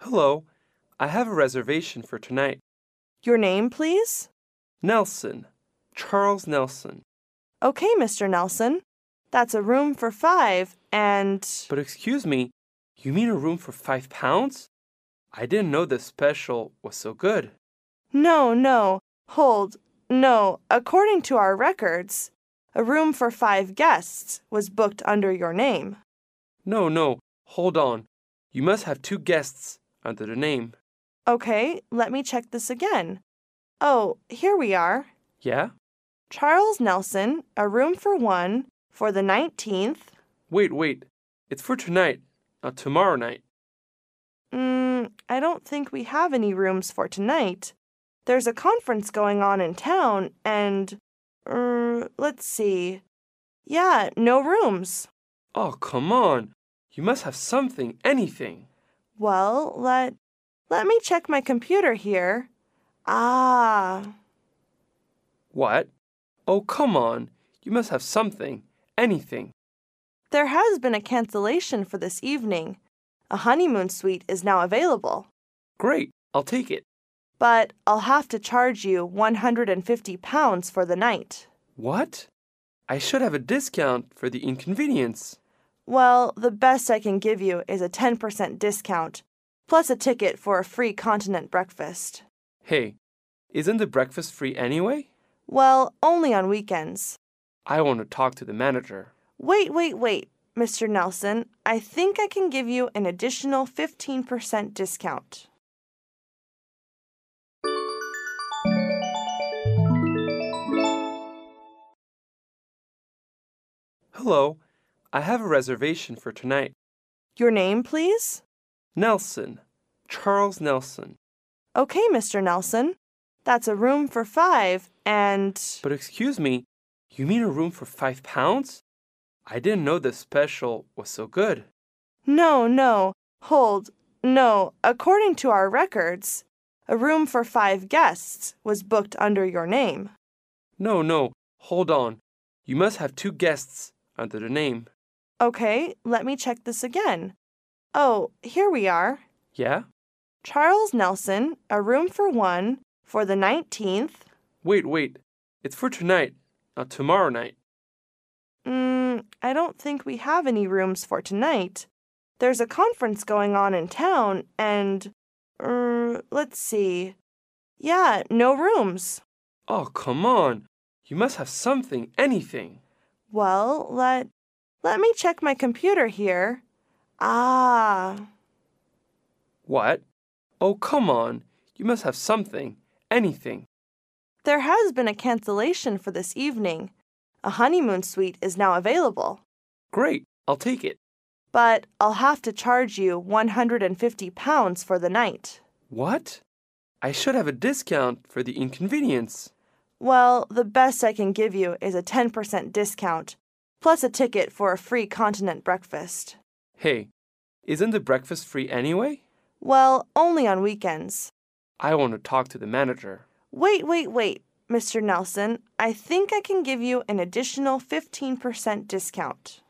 Hello, I have a reservation for tonight. Your name, please? Nelson, Charles Nelson. Okay, Mr. Nelson. That's a room for 5 and... But excuse me, you mean a room for £5? I didn't know this special was so good. No. Hold. No, according to our records, a room for 5 guests was booked under your name. No, hold on. You must have 2 guests under the name. Okay, let me check this again. Oh, here we are. Yeah? Charles Nelson, a room for 1 for the 19th. Wait. It's for tonight, not tomorrow night. I don't think we have any rooms for tonight. There's a conference going on in town and, let's see. Yeah, no rooms. Oh, come on. You must have something, anything. Well, let me check my computer here. Ah. What? Oh, come on. You must have something, anything. There has been a cancellation for this evening. A honeymoon suite is now available. Great, I'll take it. But I'll have to charge you £150 for the night. What? I should have a discount for the inconvenience. Well, the best I can give you is a 10% discount, plus a ticket for a free continent breakfast. Hey, isn't the breakfast free anyway? Well, only on weekends. I want to talk to the manager. Wait, Mr. Nelson. I think I can give you an additional 15% discount. Hello, I have a reservation for tonight. Your name, please? Nelson, Charles Nelson. Okay, Mr. Nelson. That's a room for 5 and... But excuse me, you mean a room for £5? I didn't know this special was so good. No. Hold. No, according to our records, a room for 5 guests was booked under your name. No, hold on. You must have 2 guests under the name. Okay, let me check this again. Oh, here we are. Yeah? Charles Nelson, a room for 1 for the 19th. Wait. It's for tonight, not tomorrow night. I don't think we have any rooms for tonight. There's a conference going on in town and, let's see. Yeah, no rooms. Oh, come on. You must have something, anything. Well, let me check my computer here. Ah. What? Oh, come on. You must have something, anything. There has been a cancellation for this evening. A honeymoon suite is now available. Great, I'll take it. But I'll have to charge you £150 for the night. What? I should have a discount for the inconvenience. Well, the best I can give you is a 10% discount, plus a ticket for a free continent breakfast. Hey, isn't the breakfast free anyway? Well, only on weekends. I want to talk to the manager. Wait, Mr. Nelson. I think I can give you an additional 15% discount.